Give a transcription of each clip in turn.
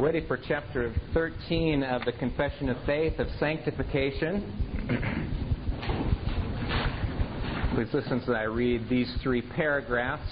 Ready for chapter 13 of the Confession of Faith of Sanctification. Please listen as I read these three paragraphs.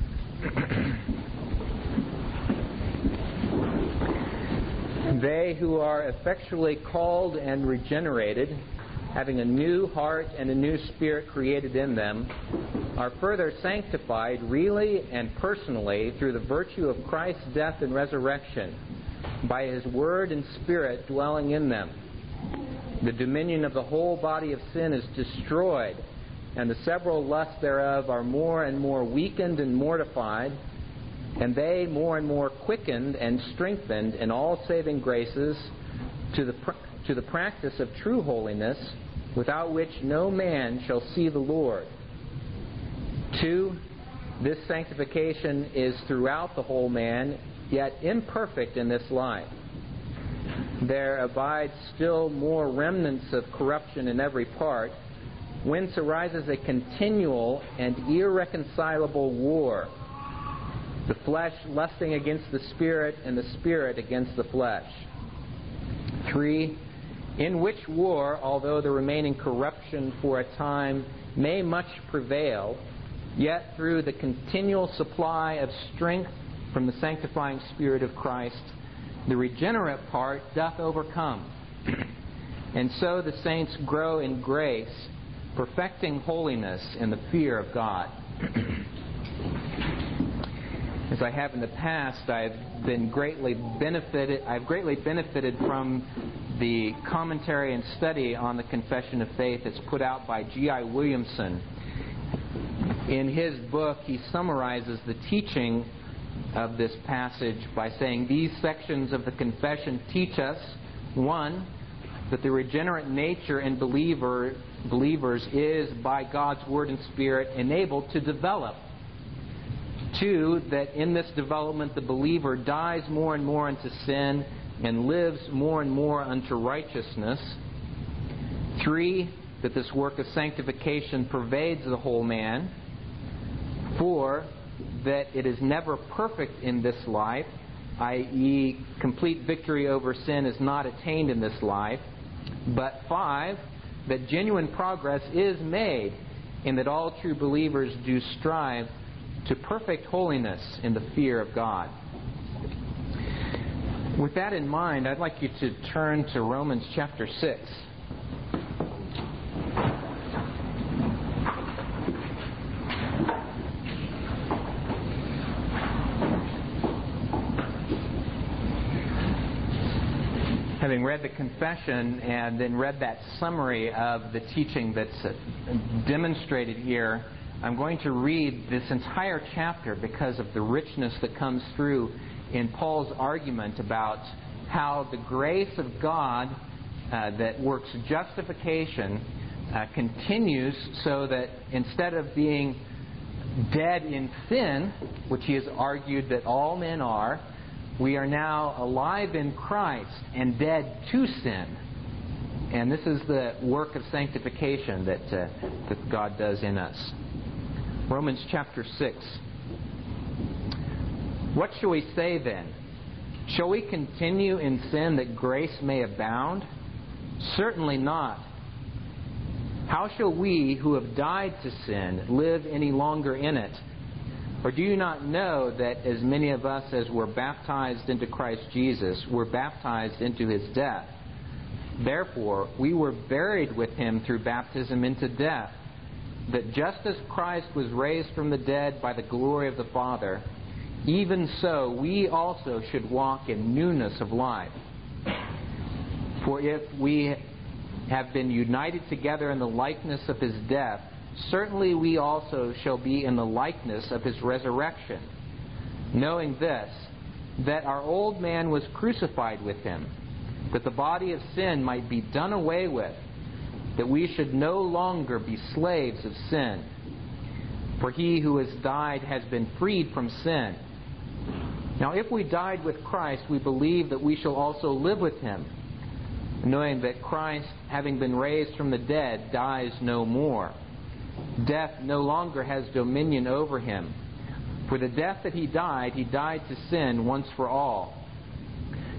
They who are effectually called and regenerated, having a new heart and a new spirit created in them, are further sanctified really and personally through the virtue of Christ's death and resurrection, by His Word and Spirit dwelling in them. The dominion of the whole body of sin is destroyed, and the several lusts thereof are more and more weakened and mortified, and they more and more quickened and strengthened in all saving graces to the practice of true holiness, without which no man shall see the Lord. 2. This sanctification is throughout the whole man, yet imperfect in this life. There abides still more remnants of corruption in every part, whence arises a continual and irreconcilable war, the flesh lusting against the Spirit, and the Spirit against the flesh. 3. In which war, although the remaining corruption for a time may much prevail, yet through the continual supply of strength from the sanctifying Spirit of Christ, the regenerate part doth overcome. And so the saints grow in grace, perfecting holiness in the fear of God. As I have in the past, I've greatly benefited from the commentary and study on the Confession of Faith that's put out by G.I. Williamson. In his book, he summarizes the teaching of this passage by saying these sections of the confession teach us, 1, that the regenerate nature in believers is by God's Word and Spirit enabled to develop. 2, that in this development the believer dies more and more unto sin and lives more and more unto righteousness. 3, that this work of sanctification pervades the whole man. 4, that it is never perfect in this life, i.e., complete victory over sin is not attained in this life. But 5, that genuine progress is made, in that all true believers do strive to perfect holiness in the fear of God. With that in mind, I'd like you to turn to Romans chapter 6. Having read the confession and then read that summary of the teaching that's demonstrated here, I'm going to read this entire chapter because of the richness that comes through in Paul's argument about how the grace of God that works justification continues, so that instead of being dead in sin, which he has argued that all men are, we are now alive in Christ and dead to sin. And this is the work of sanctification that God does in us. Romans chapter 6. What shall we say then? Shall we continue in sin that grace may abound? Certainly not. How shall we who have died to sin live any longer in it? Or do you not know that as many of us as were baptized into Christ Jesus were baptized into His death? Therefore, we were buried with Him through baptism into death, that just as Christ was raised from the dead by the glory of the Father, even so we also should walk in newness of life. For if we have been united together in the likeness of His death, certainly we also shall be in the likeness of His resurrection, knowing this, that our old man was crucified with Him, that the body of sin might be done away with, that we should no longer be slaves of sin. For he who has died has been freed from sin. Now if we died with Christ, we believe that we shall also live with Him, knowing that Christ, having been raised from the dead, dies no more. Death no longer has dominion over Him. For the death that He died to sin once for all.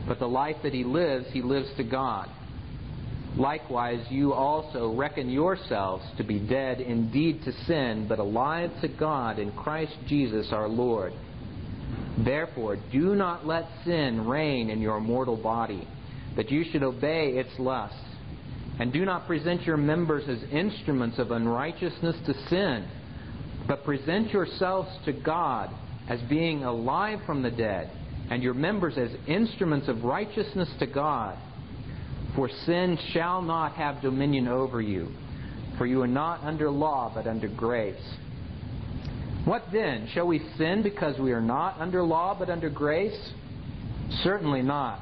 but the life that he lives to God. Likewise, you also reckon yourselves to be dead indeed to sin, but alive to God in Christ Jesus our Lord. Therefore, do not let sin reign in your mortal body, that you should obey its lusts. And do not present your members as instruments of unrighteousness to sin, but present yourselves to God as being alive from the dead, and your members as instruments of righteousness to God. For sin shall not have dominion over you, for you are not under law, but under grace. What then? Shall we sin because we are not under law, but under grace? Certainly not.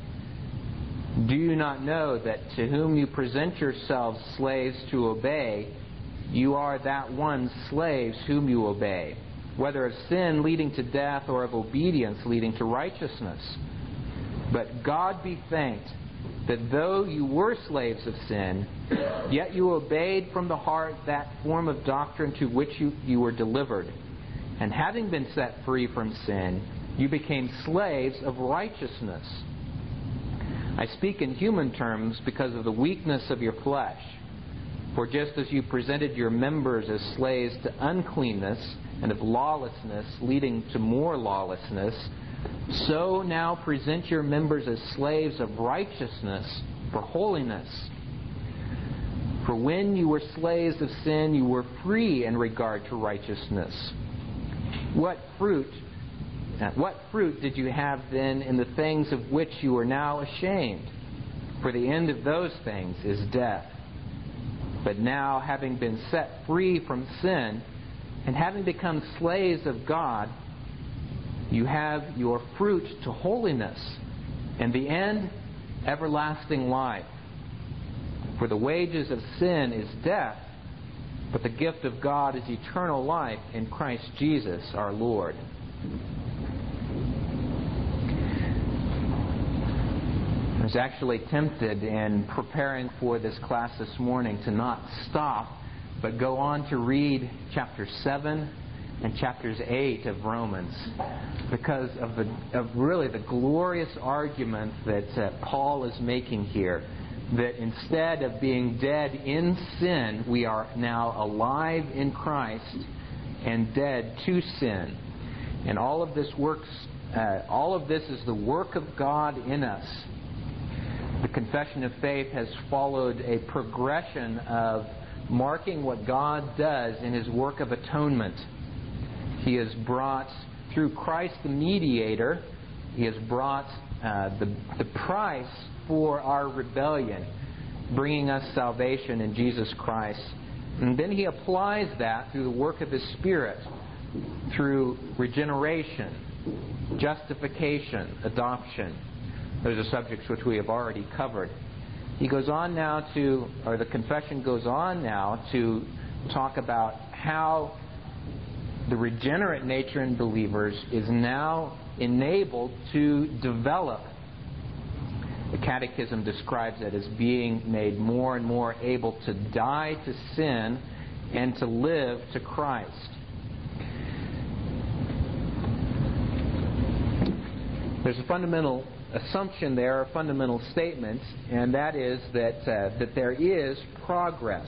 Do you not know that to whom you present yourselves slaves to obey, you are that one's slaves whom you obey, whether of sin leading to death or of obedience leading to righteousness? But God be thanked that though you were slaves of sin, yet you obeyed from the heart that form of doctrine to which you were delivered. And having been set free from sin, you became slaves of righteousness. I speak in human terms because of the weakness of your flesh. For just as you presented your members as slaves to uncleanness and of lawlessness leading to more lawlessness, so now present your members as slaves of righteousness for holiness. For when you were slaves of sin, you were free in regard to righteousness. What fruit did you have then in the things of which you are now ashamed? For the end of those things is death. But now, having been set free from sin, and having become slaves of God, you have your fruit to holiness, and the end, everlasting life. For the wages of sin is death, but the gift of God is eternal life in Christ Jesus our Lord. I was actually tempted in preparing for this class this morning to not stop, but go on to read chapter 7 and chapters 8 of Romans, because of really the glorious argument that Paul is making here, that instead of being dead in sin, we are now alive in Christ and dead to sin. And all of this is the work of God in us. The confession of faith has followed a progression of marking what God does in His work of atonement. He has brought, through Christ the mediator, He has brought the price for our rebellion, bringing us salvation in Jesus Christ. And then He applies that through the work of His Spirit, through regeneration, justification, adoption. Those are subjects which we have already covered. He goes on now the confession goes on now to talk about how the regenerate nature in believers is now enabled to develop. The Catechism describes it as being made more and more able to die to sin and to live to Christ. There's a fundamental assumption there, a fundamental statement, and that is that there is progress.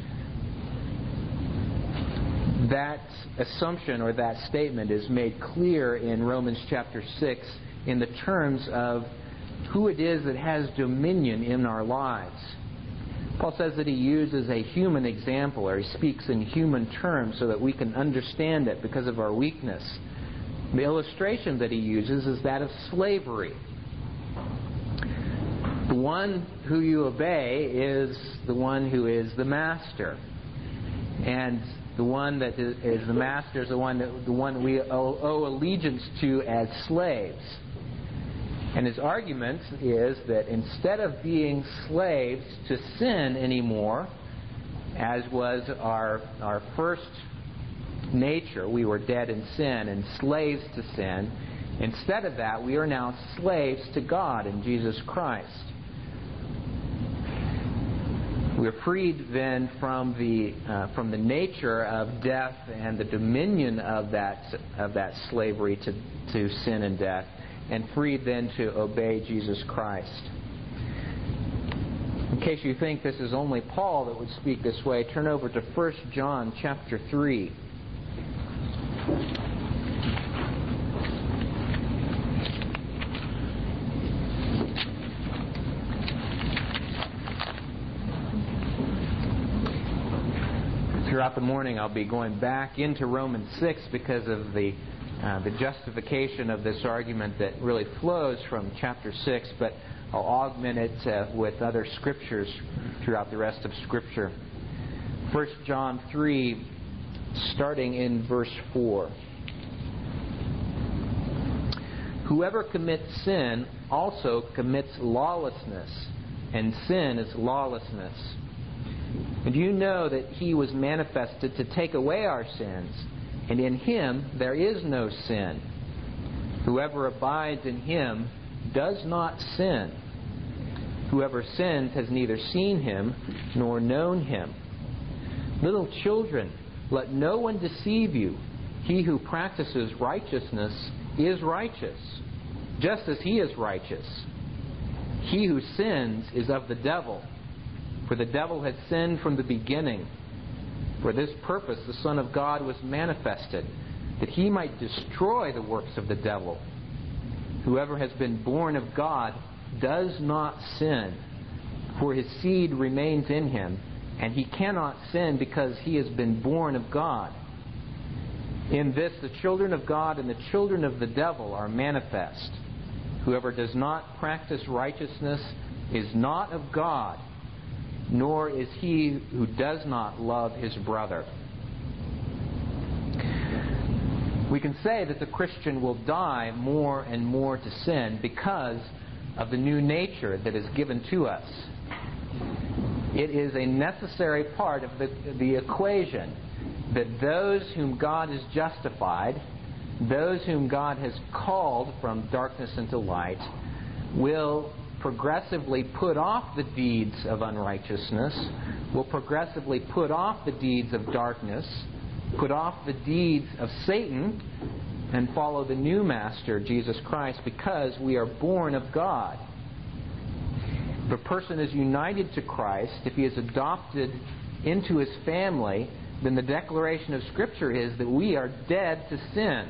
That assumption or that statement is made clear in Romans chapter 6 in the terms of who it is that has dominion in our lives. Paul says that he uses a human example, or he speaks in human terms so that we can understand it because of our weakness. The illustration that he uses is that of slavery. The one who you obey is the one who is the master. And the one that is the master is the one we owe allegiance to as slaves. And his argument is that instead of being slaves to sin anymore, as was our first nature, we were dead in sin and slaves to sin. Instead of that, we are now slaves to God in Jesus Christ. We're freed then from the nature of death and the dominion of that slavery to sin and death, and freed then to obey Jesus Christ. In case you think this is only Paul that would speak this way, turn over to 1 John chapter 3. Throughout the morning I'll be going back into Romans 6 because of the justification of this argument that really flows from chapter 6, but I'll augment it with other scriptures throughout the rest of Scripture. 1 John 3, starting in verse 4. Whoever commits sin also commits lawlessness, and sin is lawlessness. And you know that He was manifested to take away our sins, and in Him there is no sin. Whoever abides in Him does not sin. Whoever sins has neither seen Him nor known Him. Little children, let no one deceive you. He who practices righteousness is righteous, just as he is righteous. He who sins is of the devil, for the devil has sinned from the beginning. For this purpose the Son of God was manifested, that He might destroy the works of the devil. Whoever has been born of God does not sin, for his seed remains in him, and he cannot sin because he has been born of God. In this the children of God and the children of the devil are manifest. Whoever does not practice righteousness is not of God, nor is he who does not love his brother. We can say that the Christian will die more and more to sin because of the new nature that is given to us. It is a necessary part of the equation that those whom God has justified, those whom God has called from darkness into light, will progressively put off the deeds of unrighteousness, will progressively put off the deeds of darkness, put off the deeds of Satan, and follow the new Master, Jesus Christ, because we are born of God. If a person is united to Christ, if he is adopted into His family, then the declaration of Scripture is that we are dead to sin.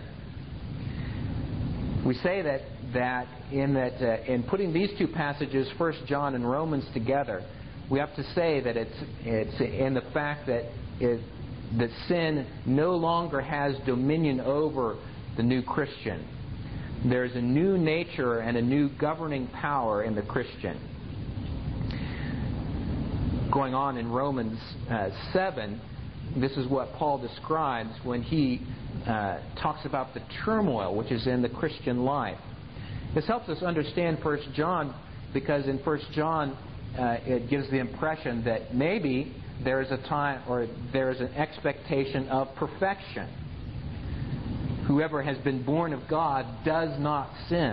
We say that in putting these two passages, 1 John and Romans, together, we have to say that it's in the fact that sin no longer has dominion over the new Christian. There's a new nature and a new governing power in the Christian. Going on in Romans 7, this is what Paul describes when he talks about the turmoil which is in the Christian life. This helps us understand 1 John, because in 1 John it gives the impression that maybe there is a time, or there is an expectation of perfection. Whoever has been born of God does not sin.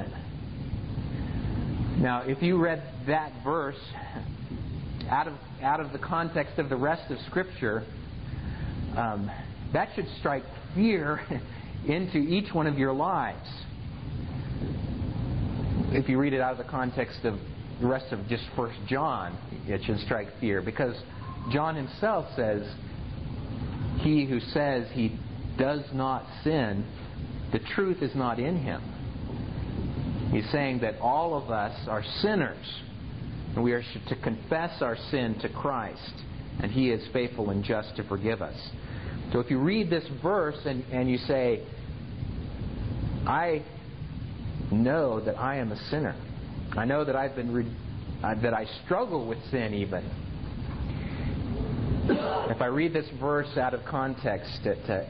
Now, if you read that verse out of the context of the rest of Scripture, that should strike fear into each one of your lives. If you read it out of the context of the rest of just 1 John, it should strike fear, because John himself says, he who says he does not sin, the truth is not in him. He's saying that all of us are sinners, and we are to confess our sin to Christ, and He is faithful and just to forgive us. So if you read this verse and you say, I know that I am a sinner, I know that that I struggle with sin even. If I read this verse out of context,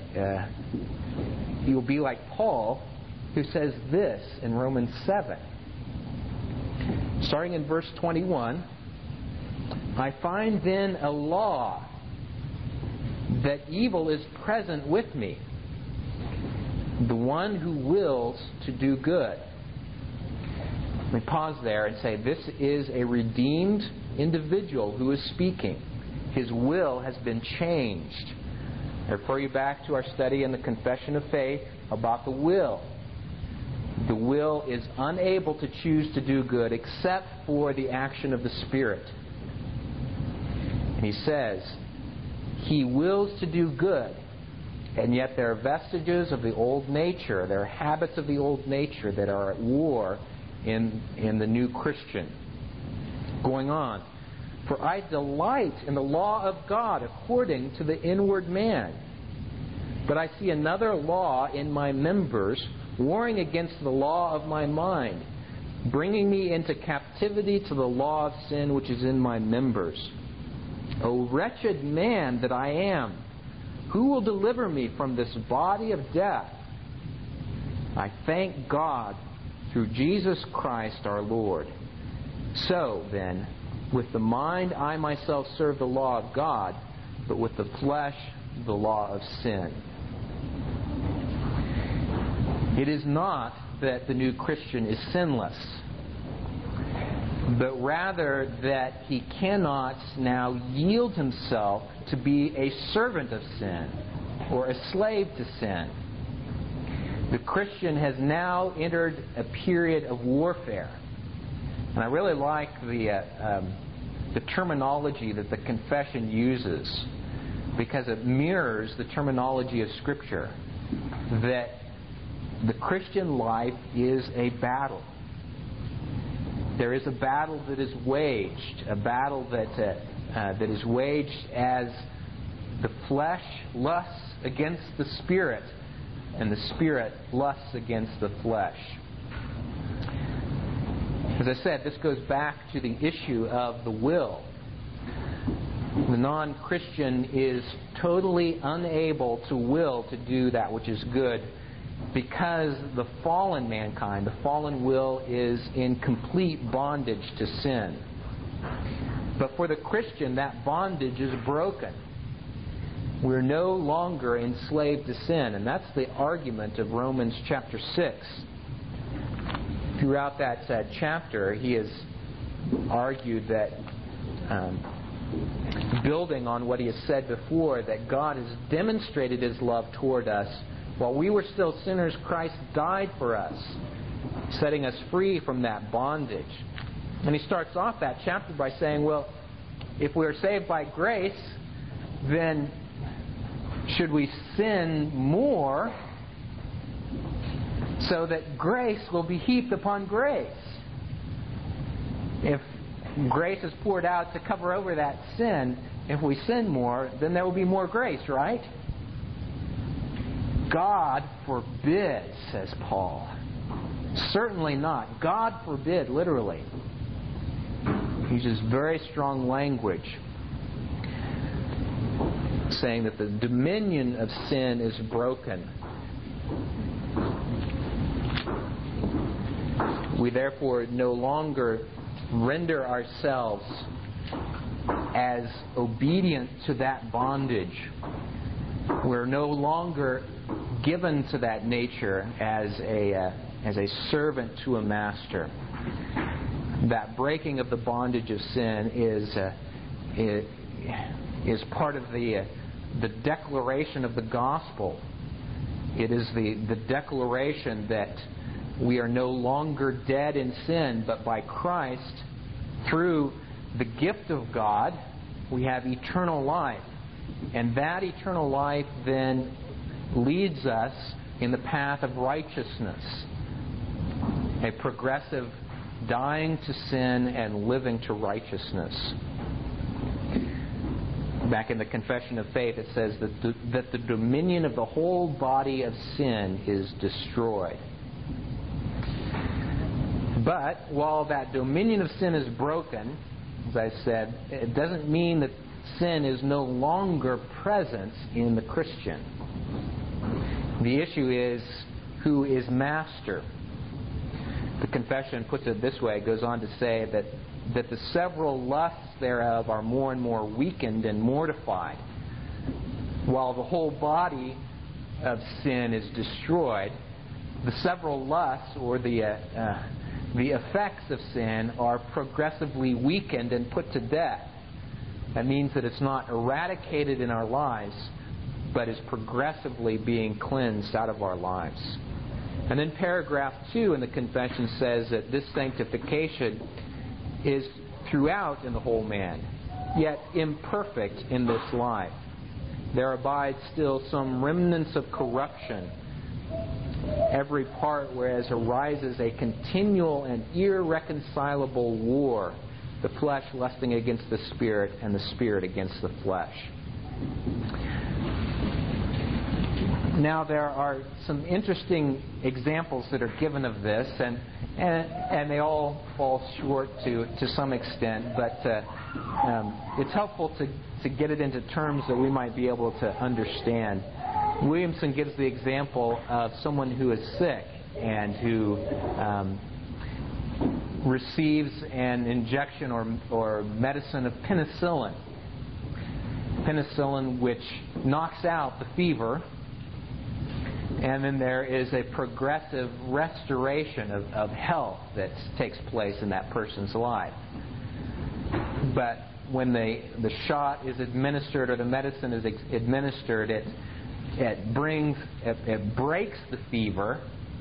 you'll be like Paul, who says this in Romans 7. Starting in verse 21, I find then a law that evil is present with me, the one who wills to do good. Let me pause there and say this is a redeemed individual who is speaking. His will has been changed. I refer you back to our study in the Confession of Faith about the will. The will is unable to choose to do good except for the action of the Spirit. And he says, he wills to do good, and yet there are vestiges of the old nature, there are habits of the old nature that are at war in the new Christian. Going on, for I delight in the law of God according to the inward man. But I see another law in my members, warring against the law of my mind, bringing me into captivity to the law of sin which is in my members. O wretched man that I am, who will deliver me from this body of death? I thank God through Jesus Christ our Lord. So, then, with the mind I myself serve the law of God, but with the flesh the law of sin. It is not that the new Christian is sinless, but rather that he cannot now yield himself to be a servant of sin or a slave to sin. The Christian has now entered a period of warfare. And I really like the terminology that the confession uses, because it mirrors the terminology of Scripture, that the Christian life is a battle. There is a battle that is waged, a battle that is waged as the flesh lusts against the Spirit, and the Spirit lusts against the flesh. As I said, this goes back to the issue of the will. The non-Christian is totally unable to will to do that which is good, because the fallen mankind, the fallen will, is in complete bondage to sin. But for the Christian, that bondage is broken. We're no longer enslaved to sin. And that's the argument of Romans chapter 6. Throughout that chapter, he has argued that, building on what he has said before, that God has demonstrated His love toward us. While we were still sinners, Christ died for us, setting us free from that bondage. And he starts off that chapter by saying, well, if we are saved by grace, then should we sin more so that grace will be heaped upon grace? If grace is poured out to cover over that sin, if we sin more, then there will be more grace, right? God forbid, says Paul. Certainly not. God forbid, literally. He uses very strong language, saying that the dominion of sin is broken. We therefore no longer render ourselves as obedient to that bondage. We're no longer given to that nature as a servant to a master. That breaking of the bondage of sin is part of the declaration of the gospel. It is the declaration that we are no longer dead in sin, but by Christ, through the gift of God, we have eternal life. And that eternal life then leads us in the path of righteousness. A progressive dying to sin and living to righteousness. Back in the Confession of Faith, it says that the dominion of the whole body of sin is destroyed. But while that dominion of sin is broken, as I said, it doesn't mean that sin is no longer present in the Christian. The issue is, who is master? The Confession puts it this way. It goes on to say that the several lusts thereof are more and more weakened and mortified. While the whole body of sin is destroyed, the several lusts, or the effects of sin, are progressively weakened and put to death. That means that it's not eradicated in our lives, but is progressively being cleansed out of our lives. And then paragraph 2 in the confession says that this sanctification is throughout in the whole man, yet imperfect in this life. There abides still some remnants of corruption, every part whereas arises a continual and irreconcilable war, the flesh lusting against the Spirit, and the Spirit against the flesh. Now there are some interesting examples that are given of this, and they all fall short to some extent, but it's helpful to get it into terms that we might be able to understand. Williamson gives the example of someone who is sick and who receives an injection or medicine of penicillin. Penicillin which knocks out the fever, and then there is a progressive restoration of health that takes place in that person's life. But when the shot is administered or the medicine is administered, it breaks the fever,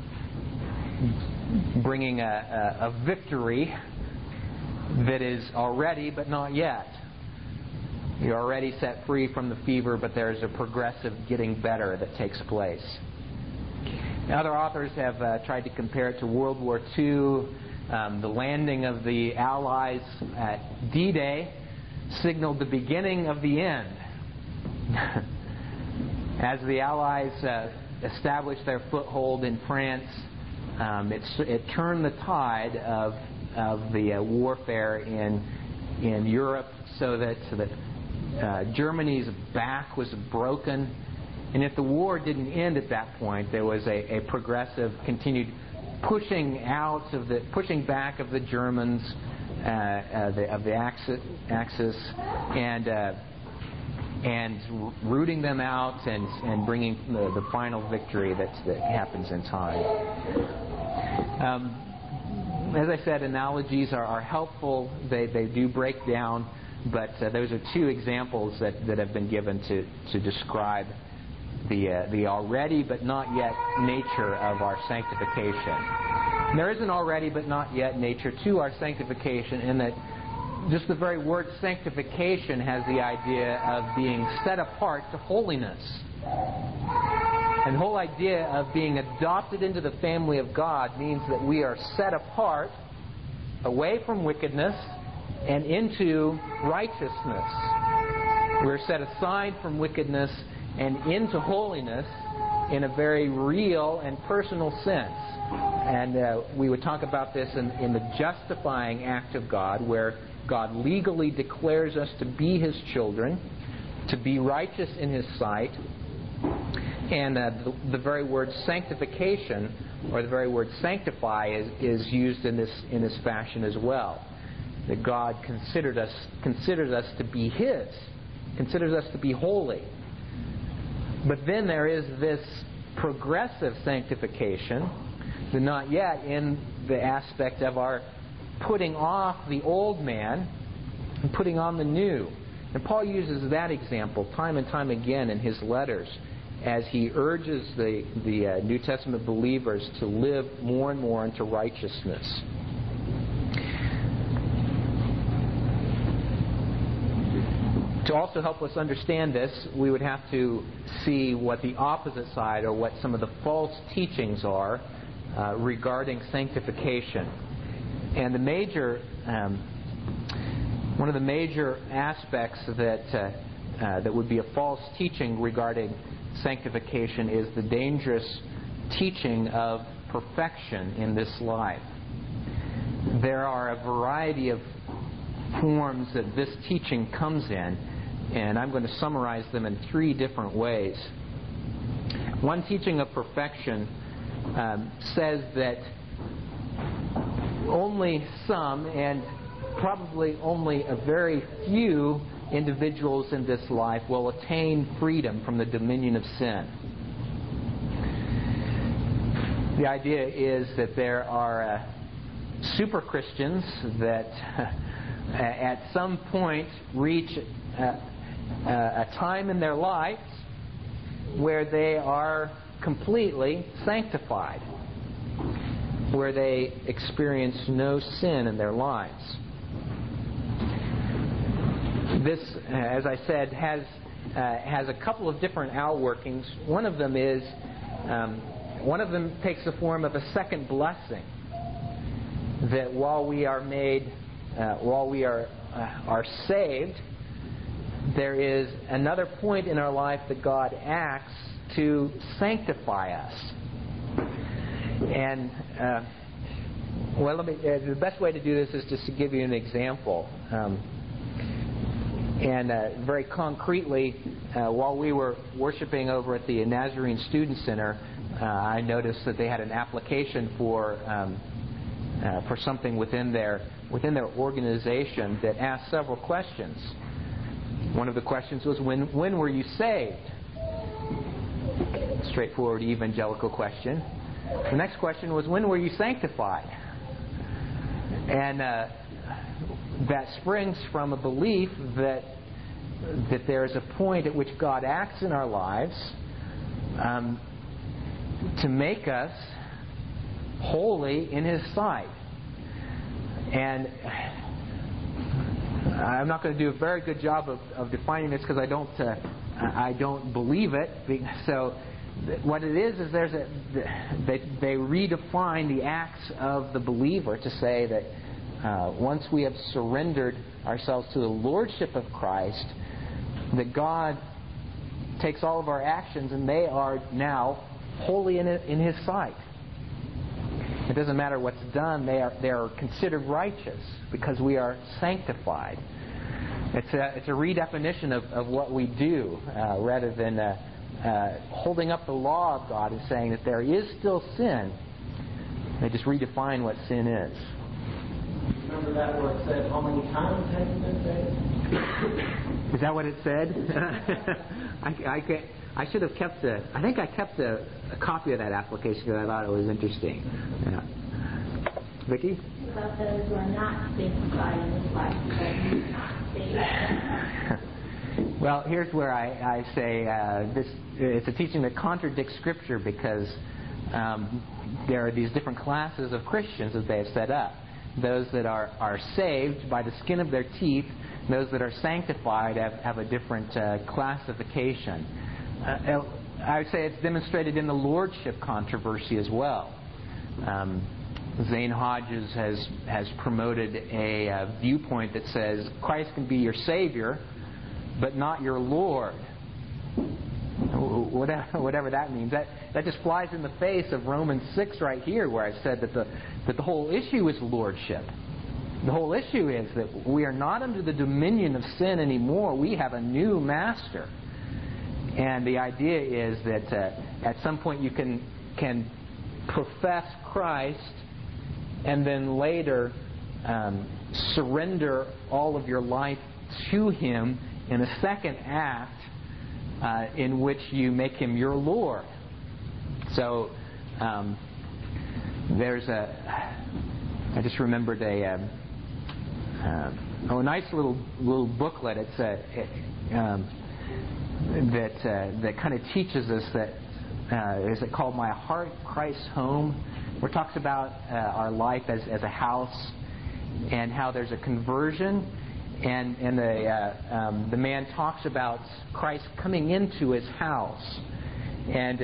bringing a victory that is already but not yet. You're already set free from the fever, but there's a progressive getting better that takes place. Other authors have tried to compare it to World War II. The landing of the Allies at D-Day signaled the beginning of the end. As the Allies established their foothold in France, it turned the tide of the warfare in Europe, so that Germany's back was broken. And if the war didn't end at that point, there was a progressive, continued pushing back of the Germans of the Axis, and rooting them out and bringing the final victory that happens in time. As I said, analogies are helpful. They do break down, but those are two examples that have been given to describe the already but not yet nature of our sanctification. And there is an already but not yet nature to our sanctification, in that just the very word sanctification has the idea of being set apart to holiness. And the whole idea of being adopted into the family of God means that we are set apart away from wickedness and into righteousness. We're set aside from wickedness and into holiness in a very real and personal sense. And we would talk about this in the justifying act of God, where God legally declares us to be His children, to be righteous in His sight. And the very word sanctification, or the very word sanctify, is used in this fashion as well. That God considers us to be His, considers us to be holy. But then there is this progressive sanctification, but not yet in the aspect of our putting off the old man and putting on the new. And Paul uses that example time and time again in his letters as he urges the New Testament believers to live more and more into righteousness. To also help us understand this, we would have to see what the opposite side, or what some of the false teachings are regarding sanctification. And one of the major aspects that would be a false teaching regarding sanctification is the dangerous teaching of perfection in this life. There are a variety of forms that this teaching comes in, and I'm going to summarize them in 3 different ways. One teaching of perfection says that only some, and probably only a very few, individuals in this life will attain freedom from the dominion of sin. The idea is that there are super Christians that at some point reach a time in their lives where they are completely sanctified. where they experience no sin in their lives. This, as I said, has a couple of different outworkings. One of them takes the form of a second blessing. That while we are saved, there is another point in our life that God acts to sanctify us. And the best way to do this is just to give you an example. Very concretely, while we were worshiping over at the Nazarene Student Center, I noticed that they had an application for something within their organization that asked several questions. One of the questions was, when were you saved? Straightforward evangelical question. The next question was, when were you sanctified? And that springs from a belief that there is a point at which God acts in our lives to make us holy in His sight. And I'm not going to do a very good job of defining this because I don't believe it. So what it is they redefine the acts of the believer to say that once we have surrendered ourselves to the lordship of Christ, that God takes all of our actions and they are now holy in His sight. It doesn't matter what's done; they are considered righteous because we are sanctified. It's a redefinition of what we do rather than holding up the law of God and saying that there is still sin. They just redefine what sin is. Remember that where it said, how many times have you been saved? Is that what it said? I should have kept I think I kept a copy of that application because I thought it was interesting. Yeah. Vicki? About those who are not sanctified in this life, that you not saved. Well, here's where I say it's a teaching that contradicts Scripture because there are these different classes of Christians that they have set up. Those that are saved by the skin of their teeth, those that are sanctified have a different classification. I would say it's demonstrated in the lordship controversy as well. Zane Hodges has promoted a viewpoint that says Christ can be your Savior, but not your Lord. Whatever that means. That just flies in the face of Romans 6 right here, where I said that the whole issue is lordship. The whole issue is that we are not under the dominion of sin anymore. We have a new master. And the idea is that at some point you can profess Christ and then later surrender all of your life to Him in a second act in which you make Him your Lord. So I just remembered a nice little booklet. It's that kind of teaches us that is it called My Heart, Christ's Home, where it talks about our life as a house and how there's a conversion, and the man talks about Christ coming into his house, and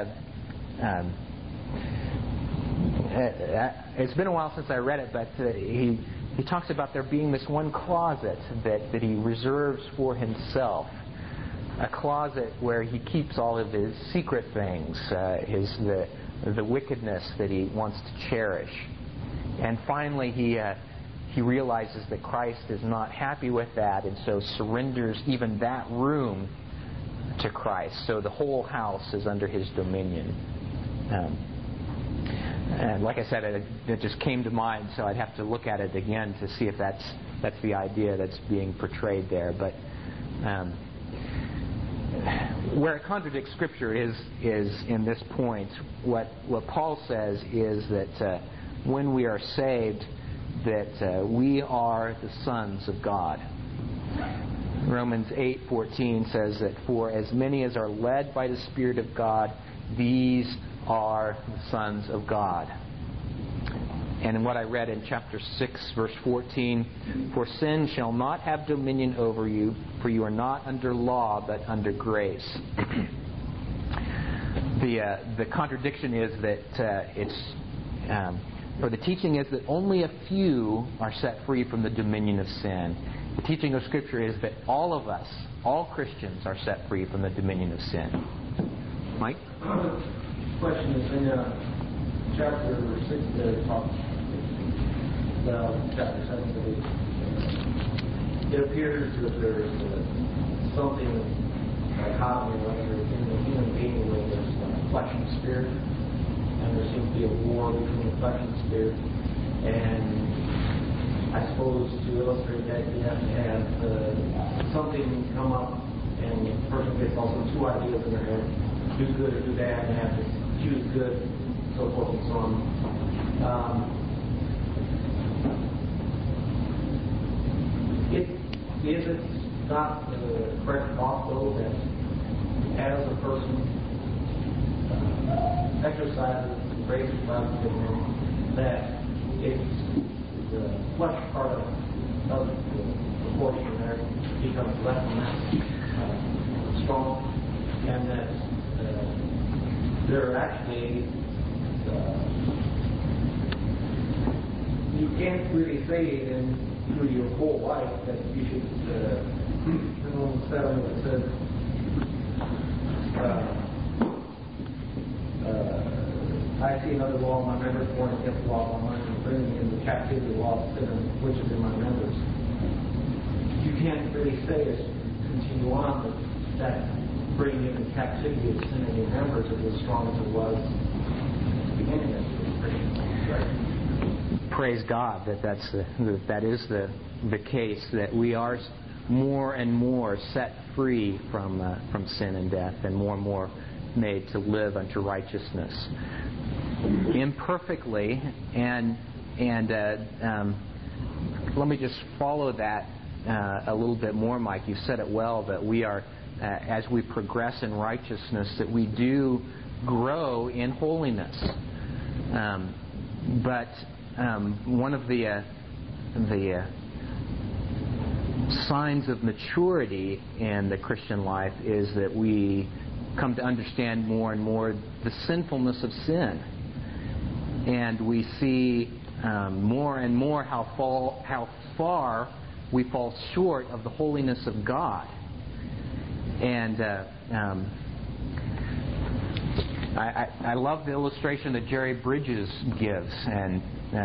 it's been a while since I read it, but he talks about there being this one closet that he reserves for himself. A closet where he keeps all of his secret things, the wickedness that he wants to cherish. And finally he realizes that Christ is not happy with that, and so surrenders even that room to Christ. So the whole house is under his dominion. And like I said, it just came to mind, so I'd have to look at it again to see if that's the idea that's being portrayed there. But where it contradicts Scripture is in this point. What Paul says is that when we are saved, that we are the sons of God. Romans 8:14 says that for as many as are led by the Spirit of God, these are the sons of God. And in what I read in chapter 6, verse 14, "For sin shall not have dominion over you, for you are not under law, but under grace." The contradiction is that or the teaching is that only a few are set free from the dominion of sin. The teaching of Scripture is that all of us, all Christians, are set free from the dominion of sin. Mike? The question is in chapter 6 there talks about chapter 7 to 8. It appears that there's something dichotomy whether it's in the human being where there's flesh and spirit, and there seems to be a war between the flesh and spirit. And I suppose to illustrate that you have to have something come up, and the person gets also two ideas in their head: do good or do bad, and have to choose good, so forth and so on. Is it not correct also that as a person exercises the grace of God within him, that it's the flesh part of the portion there becomes less and less strong, and that there are actually you can't really say through your whole life that you should in Romans 7 it says I see another law in my members, born against the law of my mind, and bringing me into captivity the law of sin, which is in my members. You can't really say as you continue on that bringing into captivity of sin in your members is as strong as it was at the beginning of the Christian life. Right? Praise God that is the case, that we are more and more set free from sin and death, and more made to live unto righteousness. Imperfectly, and let me just follow that a little bit more, Mike. You said it well, that we are, as we progress in righteousness, that we do grow in holiness. But one of the signs of maturity in the Christian life is that we come to understand more and more the sinfulness of sin. And we see more and more how far we fall short of the holiness of God. And I love the illustration that Jerry Bridges gives, and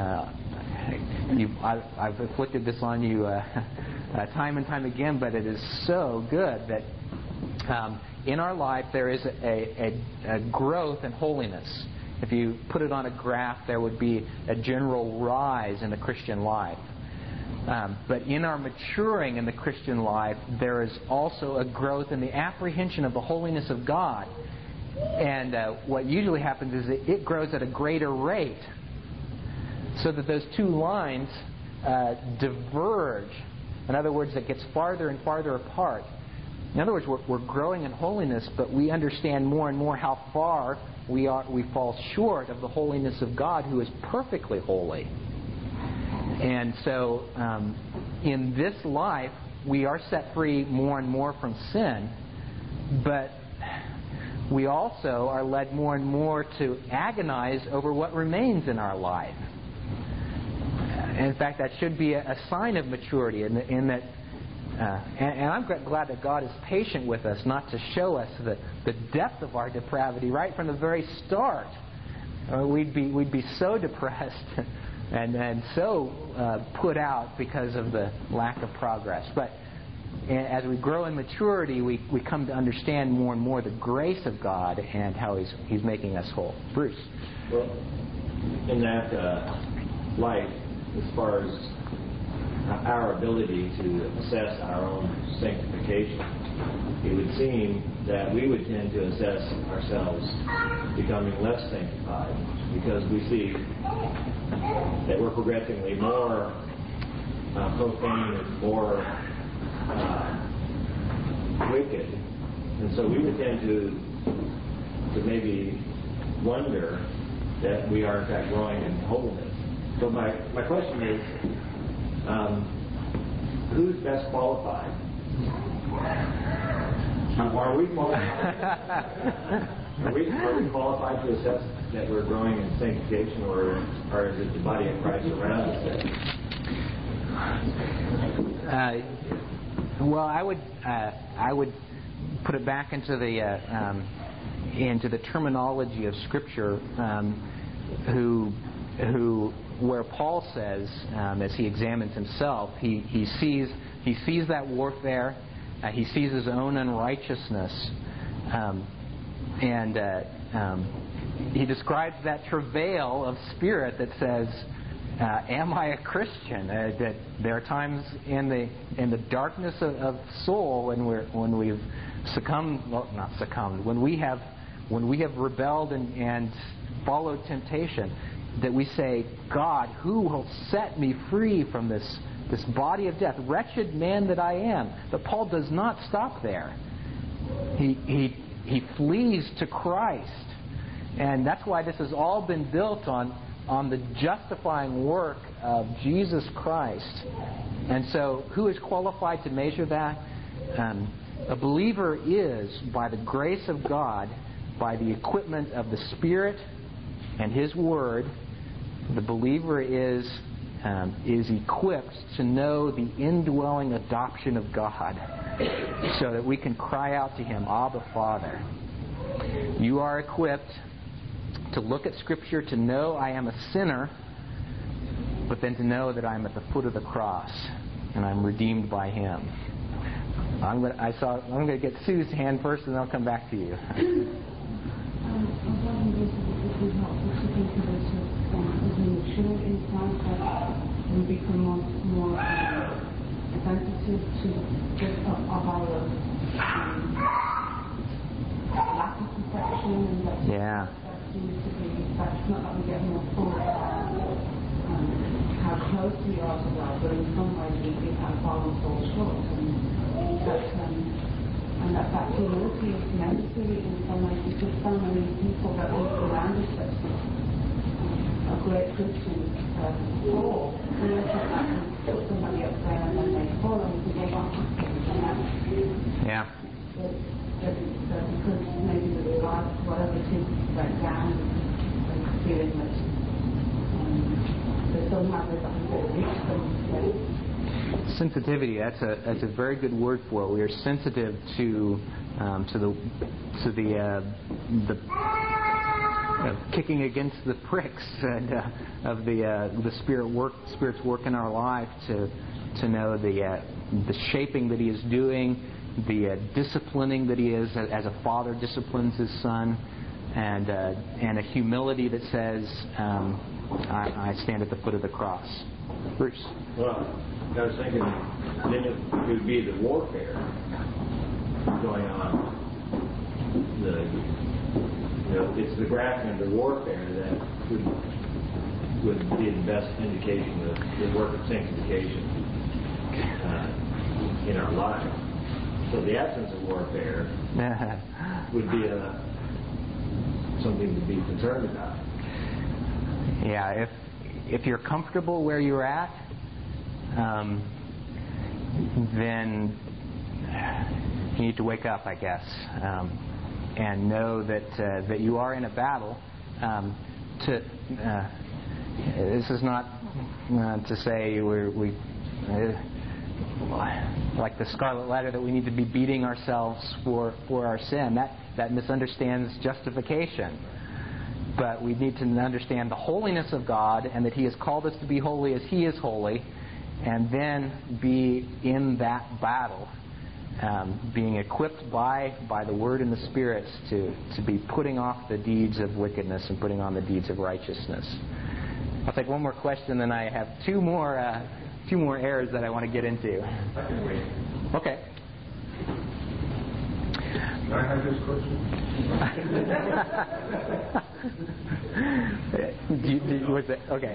I've inflicted this on you time and time again, but it is so good that in our life there is a growth in holiness. If you put it on a graph, there would be a general rise in the Christian life. But in our maturing in the Christian life, there is also a growth in the apprehension of the holiness of God. And what usually happens is that it grows at a greater rate, so that those two lines diverge. In other words, it gets farther and farther apart. In other words, we're growing in holiness, but we understand more and more how far we fall short of the holiness of God, who is perfectly holy. And so in this life, we are set free more and more from sin, but we also are led more and more to agonize over what remains in our life. In fact, that should be a sign of maturity in that. And I'm glad that God is patient with us, not to show us the depth of our depravity right from the very start. We'd be so depressed and so put out because of the lack of progress. But as we grow in maturity, we come to understand more and more the grace of God and how He's making us whole. Bruce? Well, in that light, as far as our ability to assess our own sanctification, it would seem that we would tend to assess ourselves becoming less sanctified, because we see that we're progressively more profane and more wicked, and so we would tend to maybe wonder that we are in fact growing in holiness. So my question is, who's best qualified? Are we qualified? Are we qualified to assess that we're growing in sanctification, or is it the body of Christ around us? Well, I would put it back into the terminology of Scripture, where Paul says, as he examines himself, he sees that warfare, he sees his own unrighteousness, and he describes that travail of spirit that says, am I a Christian? That there are times in the darkness of soul when we've when we have rebelled and followed temptation, that we say, God, who will set me free from this body of death? Wretched man that I am. But Paul does not stop there. He flees to Christ. And that's why this has all been built on the justifying work of Jesus Christ. And so, who is qualified to measure that? A believer is, by the grace of God, by the equipment of the Spirit and His Word, the believer is equipped to know the indwelling adoption of God, so that we can cry out to Him, Abba, Father. You are equipped to look at Scripture, to know I am a sinner, but then to know that I'm at the foot of the cross and I'm redeemed by Him. I'm going to get Sue's hand first, and then I'll come back to you. We become more sensitive to our lack of perfection, and that seems to be, that's not that we get more full about how close we are to God, but in some ways we have fallen so short, and that humility is necessary in some ways, because so many people that live around us that are great Christians fall, and then put somebody up there and then they fall, and we go back and that because maybe the God, whatever it is, went down, and feeling that somehow they haven't reached them. Sensitivity. That's a very good word for it. We are sensitive to the kicking against the pricks of the Spirit's work in our life, to know the shaping that He is doing, the disciplining that He is as a father disciplines his son, and a humility that says, I stand at the foot of the cross. Bruce. Well, I was thinking, then it would be the warfare going on. It's the grasping of the warfare that would be the best indication of the work of sanctification in our lives. So the absence of warfare would be something to be concerned about. Yeah, if you're comfortable where you're at, then you need to wake up, I guess, and know that you are in a battle. This is not to say we like the Scarlet Letter, that we need to be beating ourselves for our sin. That misunderstands justification. But we need to understand the holiness of God, and that He has called us to be holy as He is holy, and then be in that battle, being equipped by the Word and the Spirit to be putting off the deeds of wickedness and putting on the deeds of righteousness. I'll take one more question, then I have two more errors that I want to get into. I can wait. Okay. Can I have this question? Okay.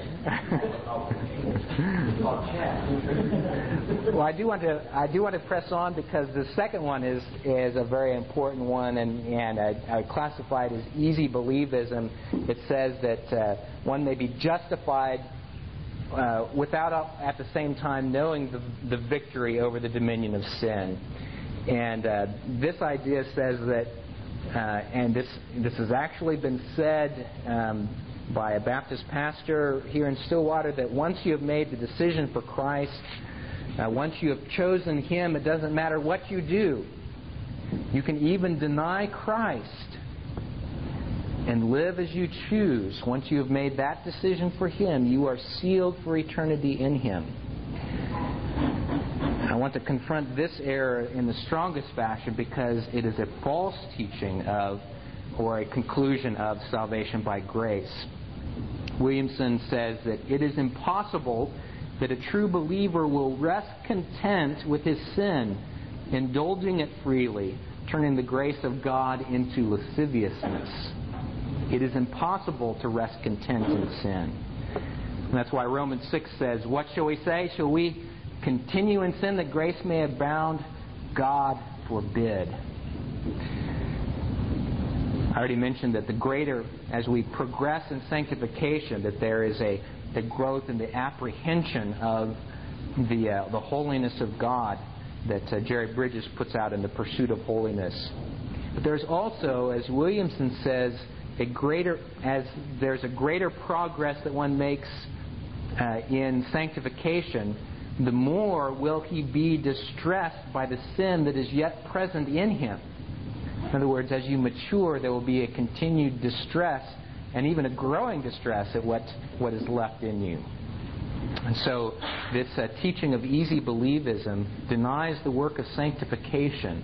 Well, I do want to press on, because the second one is a very important one, and I classify it as easy believism. It says that one may be justified without at the same time knowing the victory over the dominion of sin. And this idea says that, and this has actually been said by a Baptist pastor here in Stillwater, that once you have made the decision for Christ, once you have chosen Him, it doesn't matter what you do. You can even deny Christ and live as you choose. Once you have made that decision for Him, you are sealed for eternity in Him. I want to confront this error in the strongest fashion because it is a false teaching of, or a conclusion of, salvation by grace. Williamson says that it is impossible that a true believer will rest content with his sin, indulging it freely, turning the grace of God into lasciviousness. It is impossible to rest content in sin. And that's why Romans 6 says, what shall we say? Shall we continue in sin that grace may abound? God forbid. I already mentioned that the greater, as we progress in sanctification, that there is a growth in the apprehension of the holiness of God that Jerry Bridges puts out in The Pursuit of Holiness. But there's also, as Williamson says, there's a greater progress that one makes in sanctification, the more will he be distressed by the sin that is yet present in him. In other words, as you mature, there will be a continued distress and even a growing distress at what is left in you. And so this teaching of easy believism denies the work of sanctification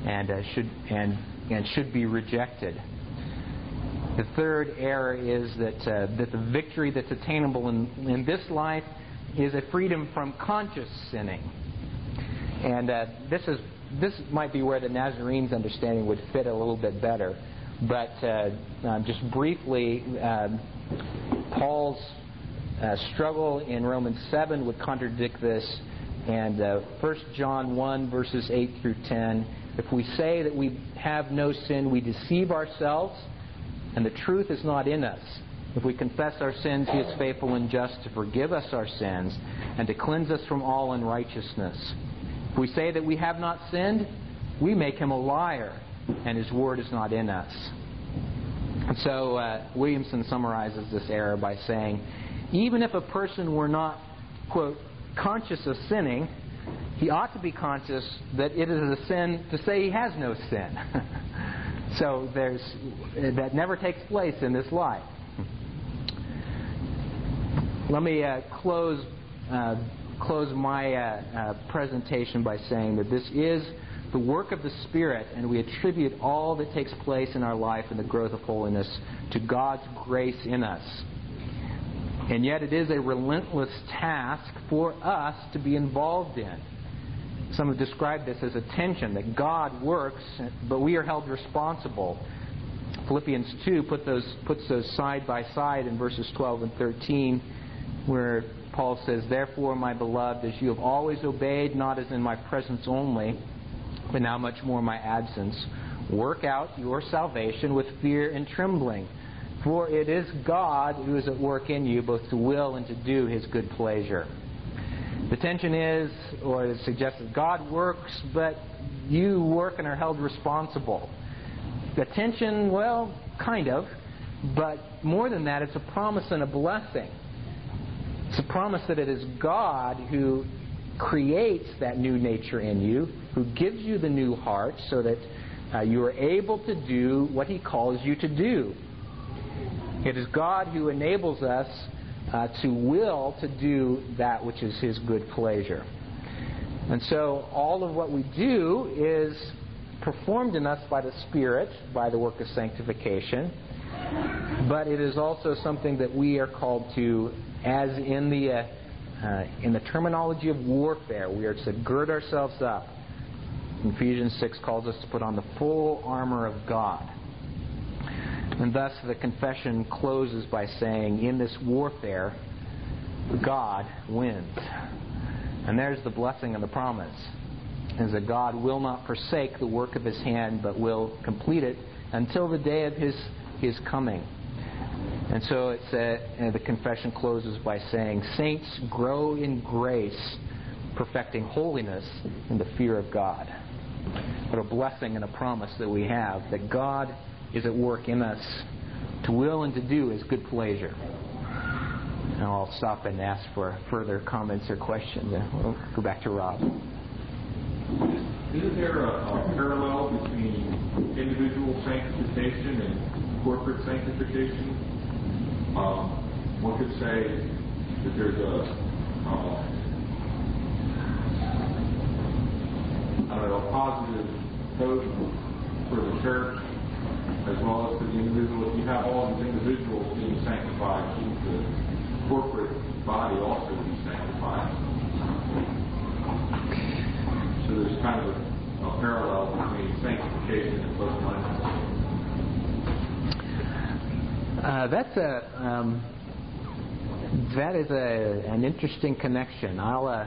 and should be rejected. The third error is that the victory that's attainable in this life is a freedom from conscious sinning. And this might be where the Nazarenes' understanding would fit a little bit better. But just briefly, Paul's struggle in Romans 7 would contradict this. And 1 John 1, verses 8 through 10, if we say that we have no sin, we deceive ourselves, and the truth is not in us. If we confess our sins, He is faithful and just to forgive us our sins and to cleanse us from all unrighteousness. If we say that we have not sinned, we make Him a liar, and His word is not in us. And so Williamson summarizes this error by saying, even if a person were not, quote, conscious of sinning, he ought to be conscious that it is a sin to say he has no sin. So that never takes place in this life. Let me close my presentation by saying that this is the work of the Spirit, and we attribute all that takes place in our life and the growth of holiness to God's grace in us. And yet it is a relentless task for us to be involved in. Some have described this as a tension, that God works, but we are held responsible. Philippians 2 puts those side by side in verses 12 and 13, where Paul says, therefore, my beloved, as you have always obeyed, not as in my presence only, but now much more in my absence, work out your salvation with fear and trembling. For it is God who is at work in you, both to will and to do His good pleasure. The tension is, or it suggests that God works, but you work and are held responsible. The tension, well, kind of, but more than that, it's a promise and a blessing. It's a promise that it is God who creates that new nature in you, who gives you the new heart so that you are able to do what He calls you to do. It is God who enables us to will to do that which is His good pleasure. And so all of what we do is performed in us by the Spirit, by the work of sanctification, but it is also something that we are called to, as in the terminology of warfare, we are to gird ourselves up. Ephesians 6 calls us to put on the full armor of God. And thus the confession closes by saying, in this warfare, God wins. And there's the blessing and the promise, is that God will not forsake the work of His hand, but will complete it until the day of His coming. And so it's the confession closes by saying, "Saints, grow in grace, perfecting holiness in the fear of God." What a blessing and a promise that we have, that God is at work in us to will and to do His good pleasure. Now I'll stop and ask for further comments or questions. We'll go back to Rob. Isn't there a parallel between individual sanctification and corporate sanctification? One could say that there's a positive code for the church as well as for the individual. If you have all these individuals being sanctified, shouldn't the corporate body also be sanctified? So there's kind of a parallel between sanctification and close-mindedness. That is an interesting connection. I'll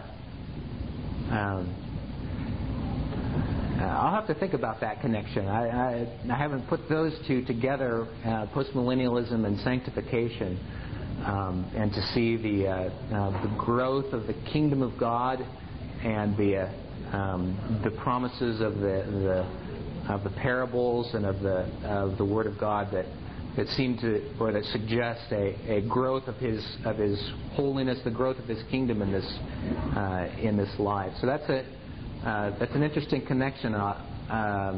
have to think about that connection. I haven't put those two together, postmillennialism and sanctification, and to see the growth of the kingdom of God and the promises of the parables and of the Word of God that seem to, or that suggest a growth of His holiness, the growth of His kingdom in this life. So that's an interesting connection. I'll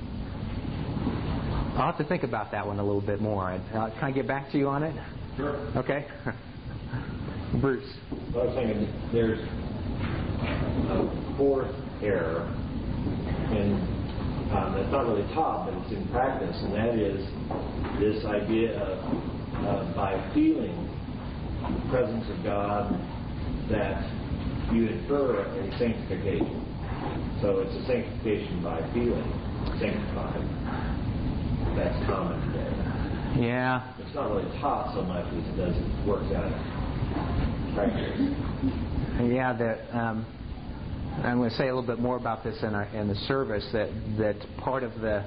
have to think about that one a little bit more. Can I get back to you on it? Sure. Okay. Bruce. Well, I was thinking there's a fourth error, and that's not really taught, but it's in practice, and that is this idea of by feeling the presence of God that you infer a sanctification. So it's a sanctification by feeling sanctified. That's common today. Yeah. It's not really taught so much as it does it works out in practice. Yeah, I'm going to say a little bit more about this in the service. That part of the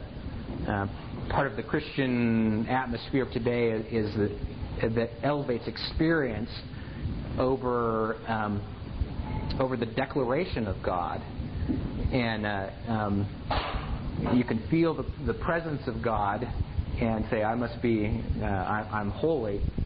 Christian atmosphere of today is that elevates experience over the declaration of God, and you can feel the presence of God and say, "I must be, I'm holy,"